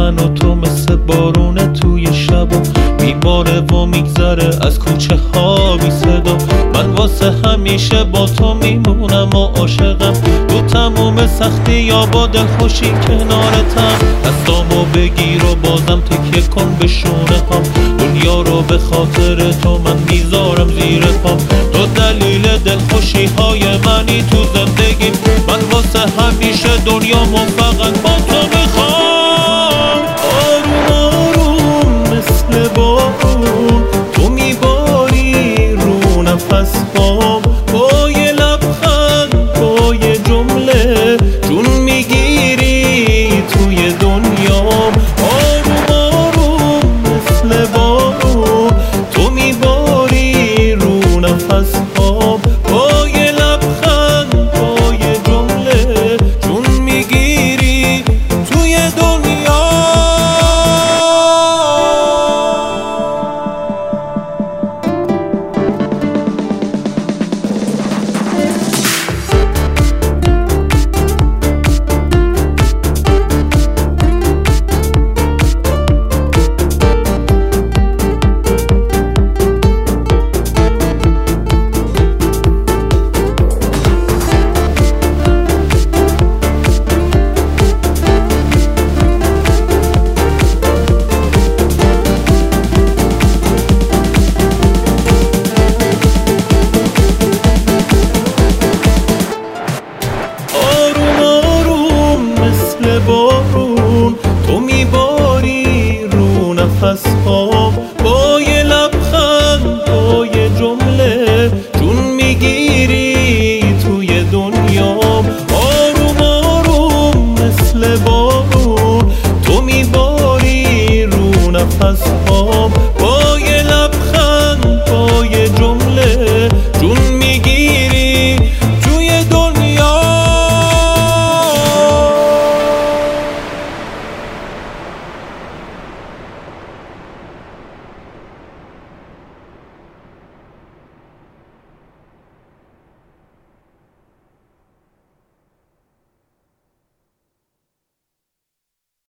من و تو مثل بارونه توی شبا میباره و میگذره از کوچه ها بی صدا. من واسه همیشه با تو میمونم و عاشقم، تو تموم سختی یا با دلخوشی کنارتم. دستامو بگیر و بازم تکیه کن به شونه هم، دنیا رو به خاطر تو من میذارم زیر پام. تو دلیل دلخوشی های منی تو زندگیم، من واسه همیشه دنیامو فقط